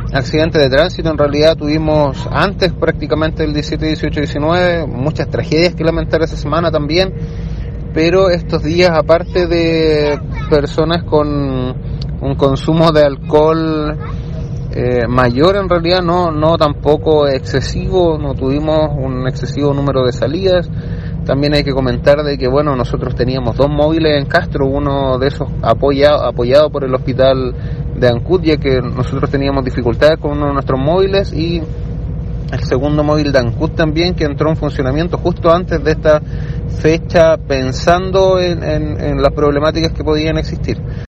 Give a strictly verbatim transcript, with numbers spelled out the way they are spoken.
accidentes de tránsito en realidad tuvimos antes prácticamente el diecisiete, dieciocho, diecinueve, muchas tragedias que lamentar esa semana también, pero estos días, aparte de personas con un consumo de alcohol eh, mayor, en realidad no, no tampoco excesivo, no tuvimos un excesivo número de salidas. También hay que comentar de que, bueno, nosotros teníamos dos móviles en Castro, uno de esos apoyado, apoyado por el hospital de Ancud, ya que nosotros teníamos dificultades con uno de nuestros móviles, y el segundo móvil de Ancud también, que entró en funcionamiento justo antes de esta fecha, pensando en, en, en las problemáticas que podían existir.